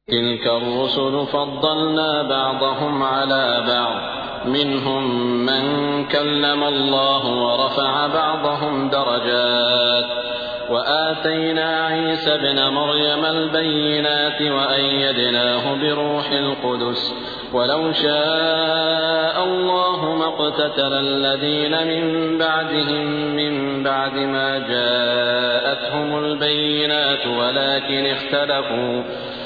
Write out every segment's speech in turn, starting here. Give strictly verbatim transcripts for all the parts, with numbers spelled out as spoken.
تلك الرسل فضلنا بعضهم على بعض منهم من كلم الله ورفع بعضهم درجات وآتينا عيسى ابن مريم البينات وأيدناه بروح القدس ولو شاء الله ما اقتتل الذين من بعدهم من بعد ما جاءتهم البينات ولكن اختلفوا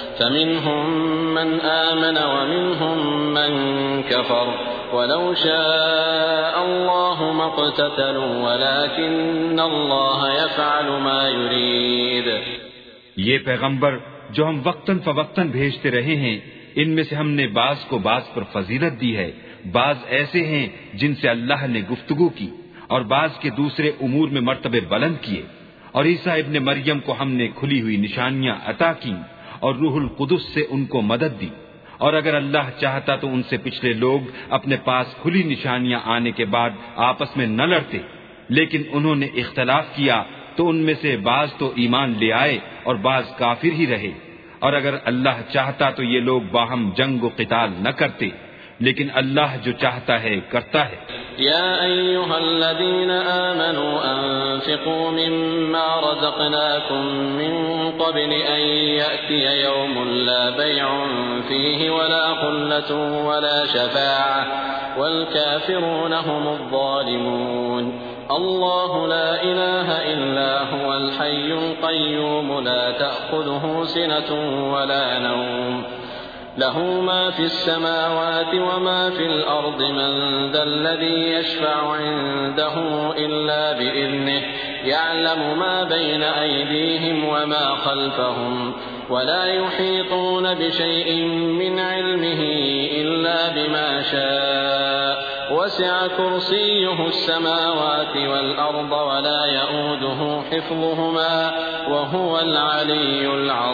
فمنهم من آمن ومنهم من كفر ولو شاء الله ما اقتتلوا ولكن الله يفعل ما يريد۔ یہ پیغمبر جو ہم وقتاً فوقتاً بھیجتے رہے ہیں، ان میں سے ہم نے بعض کو بعض پر فضیلت دی ہے، بعض ایسے ہیں جن سے اللہ نے گفتگو کی اور بعض کے دوسرے امور میں مرتبے بلند کیے، اور عیسیٰ ابن مریم کو ہم نے کھلی ہوئی نشانیاں عطا کی اور روح القدس سے ان کو مدد دی، اور اگر اللہ چاہتا تو ان سے پچھلے لوگ اپنے پاس کھلی نشانیاں آنے کے بعد آپس میں نہ لڑتے، لیکن انہوں نے اختلاف کیا تو ان میں سے بعض تو ایمان لے آئے اور بعض کافر ہی رہے، اور اگر اللہ چاہتا تو یہ لوگ باہم جنگ و قتال نہ کرتے، لیکن اللہ جو چاہتا ہے کرتا ہے۔ یا ایھا الذین آمنوا انفقوا مما رزقناکم من قبل ان یأتی یوم لا بیع فیہ ولا خلة ولا شفاعة والکافرون هم الظالمون۔ اللہ لا الہ الا هو الحی القیوم لا تأخذه سنة ولا نوم له ما في السماوات وما في الأرض من ذا الذي يشفع عنده إلا بإذنه يعلم ما بين أيديهم وما خلفهم ولا يحيطون بشيء من علمه إلا بما شاء وسع كرسيه السماوات والأرض ولا يؤوده حفظهما وهو العلي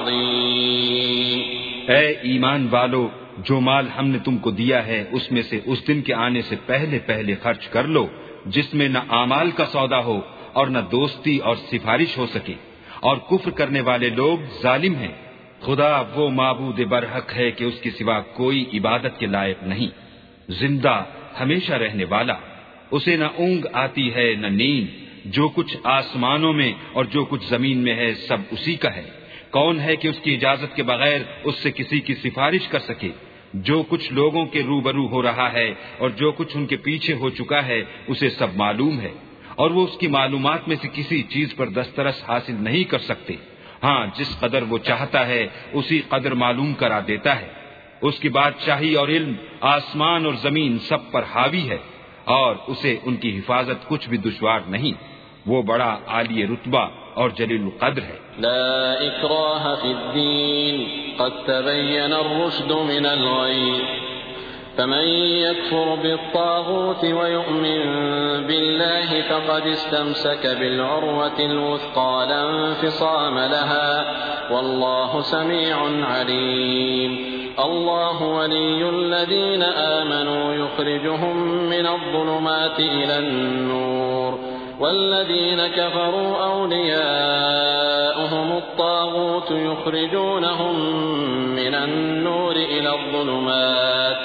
العظيم۔ اے ایمان والو، جو مال ہم نے تم کو دیا ہے اس میں سے اس دن کے آنے سے پہلے پہلے خرچ کر لو جس میں نہ اعمال کا سودا ہو اور نہ دوستی اور سفارش ہو سکے، اور کفر کرنے والے لوگ ظالم ہیں۔ خدا وہ معبود برحق ہے کہ اس کے سوا کوئی عبادت کے لائق نہیں، زندہ ہمیشہ رہنے والا، اسے نہ اونگ آتی ہے نہ نیند، جو کچھ آسمانوں میں اور جو کچھ زمین میں ہے سب اسی کا ہے۔ کون ہے کہ اس کی اجازت کے بغیر اس سے کسی کی سفارش کر سکے؟ جو کچھ لوگوں کے روبرو ہو رہا ہے اور جو کچھ ان کے پیچھے ہو چکا ہے اسے سب معلوم ہے، اور وہ اس کی معلومات میں سے کسی چیز پر دسترس حاصل نہیں کر سکتے۔ ہاں، جس قدر وہ چاہتا ہے اسی قدر معلوم کرا دیتا ہے۔ اس کی بادشاہی اور علم آسمان اور زمین سب پر حاوی ہے، اور اسے ان کی حفاظت کچھ بھی دشوار نہیں۔ وہ بڑا عالی رتبہ اور جلیل القدر ہے۔ لا اکراہ فی الدین قد تبین الرشد من الغی فمن يكفر بالطاغوت ويؤمن بالله فقد استمسك بالعروة الوثقى لا انفصام لها والله سميع عليم۔ الله ولي الذين آمنوا يخرجهم من الظلمات إلى النور والذين كفروا أولياؤهم الطاغوت يخرجونهم من النور إلى الظلمات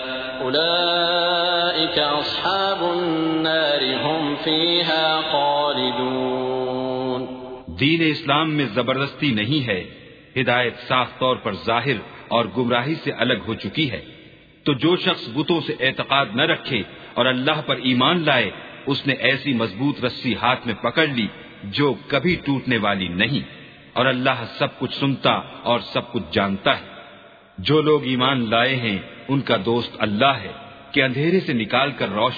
أولئك أصحاب النار هم فيها خالدون۔ دین اسلام میں زبردستی نہیں ہے، ہدایت صاف طور پر ظاہر اور گمراہی سے الگ ہو چکی ہے۔ تو جو شخص بتوں سے اعتقاد نہ رکھے اور اللہ پر ایمان لائے، اس نے ایسی مضبوط رسی ہاتھ میں پکڑ لی جو کبھی ٹوٹنے والی نہیں، اور اللہ سب کچھ سنتا اور سب کچھ جانتا ہے۔ جو لوگ ایمان لائے ہیں ان کا دوست اللہ ہے کہ اندھیرے سے نکال کر روشنی